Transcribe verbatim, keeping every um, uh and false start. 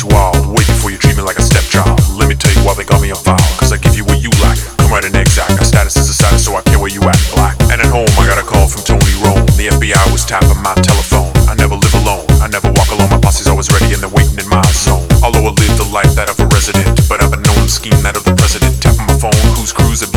wild, way before you treat me like a stepchild. Let me tell you why they got me on file, cause I give you what you lack. Come right and exact, our status is a status, so I care where you at, black. And at home, I got a call from Tony Rome. The F B I was tapping my telephone. I never live alone, I never walk alone. My posse's always ready and they're waiting in my zone. Although I live the life that of a resident, but I've been known to scheme that of the president. Tapping my phone, who's cruising